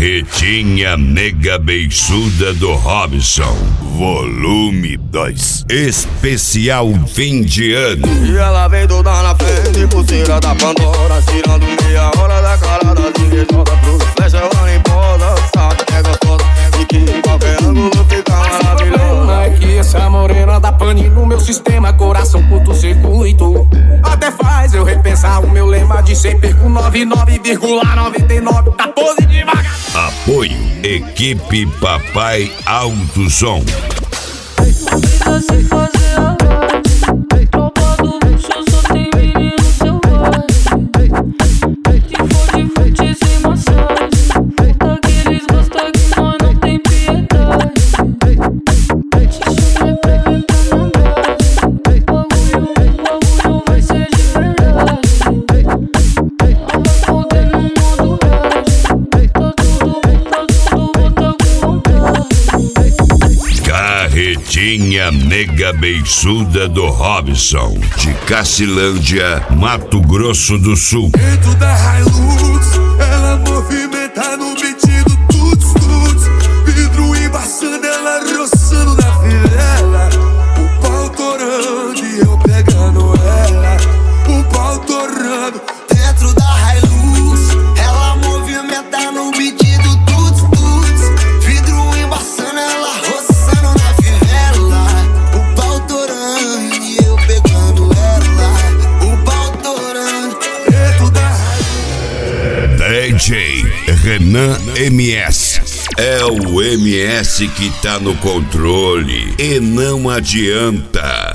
Carretinha Nega Beiçuda do Robson, volume 2, especial fim de ano. E ela vem toda na frente, pulseira da Pandora, tirando meia hora da cara das invejosas. Pro flecha ela nem poda, sabe que é gostosa e que em qualquer ângulo fica maravilhosa. É que essa morena dá pane no meu sistema, coração curto-circuito. Até faz eu repensar o meu lema de sempre com 99,99 tá pose devagar. Apoio Equipe Papai Alto Som. Sei fazer a vibe, tropa do luxo, só tem menino selvagem. Que for de frente sem massagem, puta que eles gostam que nós não tem piedade. Te chamei pra vir pra mandar, bagulho vai ser de verdade. Ela foder no modo hard, tá tudo bota com vontade. Carretinha Nega Beiçuda do Robson, de Cacilândia, Mato Grosso do Sul. Dentro da Hilux, ela movimenta no beat do tuts tuts. Vidro embaçando, ela roçando na viela. O pau torando e eu pegando ela. O pau torando. Dentro da Hilux, ela movimenta no beat do tuts tuts. Vidro embaçando, ela roçando na fivela. O pau torando e eu pegando ela. O pau torando. Dentro da DJ Renan MS. É o MS que tá no controle e não adianta.